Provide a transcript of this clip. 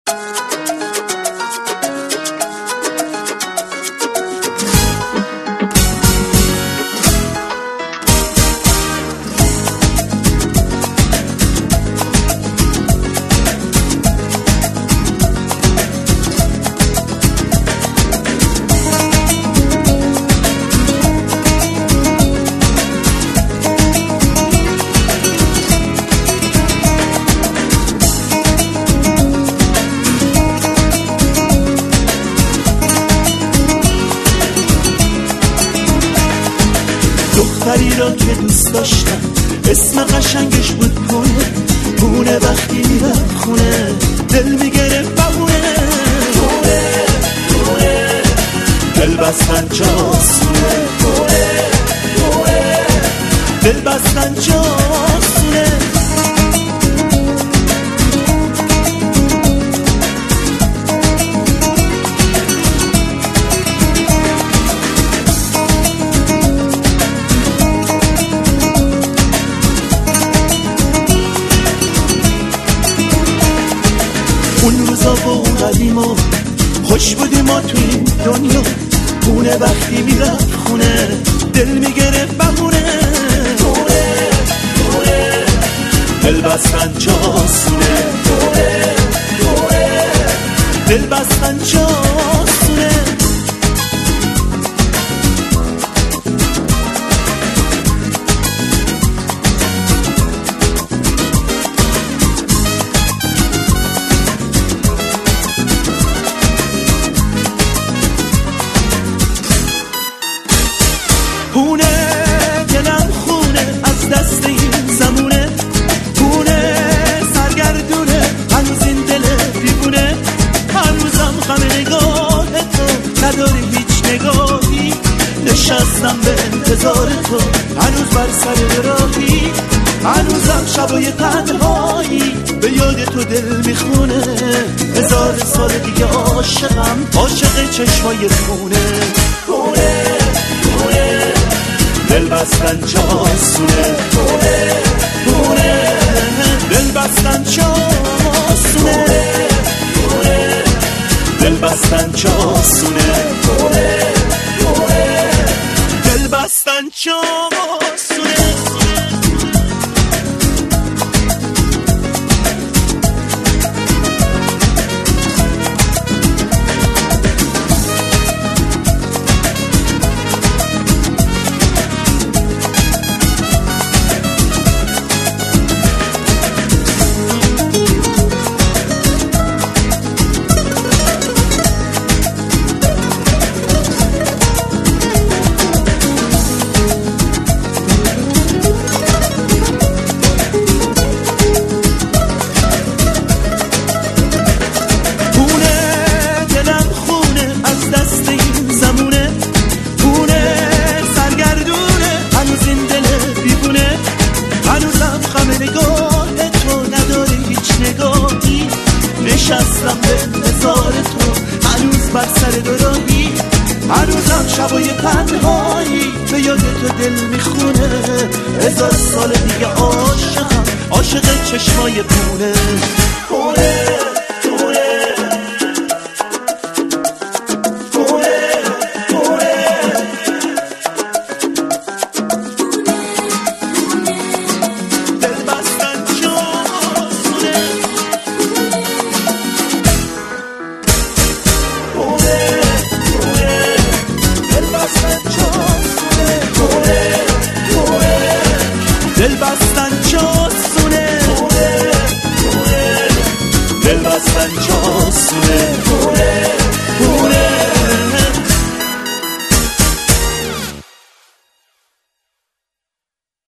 دختری را که دوست داشتم اسم قشنگش بود پونه وقتی میرفت خونه دل میگرفت بهونه دل بستن جاسونه دل بستن جاسونه اون روزا و اون قدیما خوش بودیم ما توی این دنیا پونه وقتی میرفت خونه دل میگرفت بهونه دل بستن جاسونه دل بستن جاسونه پونه دلم خونه از دست این زمونه پونه سرگردونه هنوز این دل دیوونه هنوزم غم نگاه تو نداری هیچ نگاهی نشستم به انتظار تو هنوز بر سر راهی هنوزم شبای تنهایی به یاد تو دل میخونه 1000 سال دیگه عاشقم عاشق چشمای خونه دل بستن جاسونه دل بستن جاسونه دل بستن جاسونه دل بستن جاسونه نشستم به انتظار تو هنوز بر سر دوراهی هنوزم شبای تنهایی به یاد تو دل میخونه 1000 سال دیگه عاشقم عاشق چشمای پونه دل بستن جاسونه دل بستن جاسونه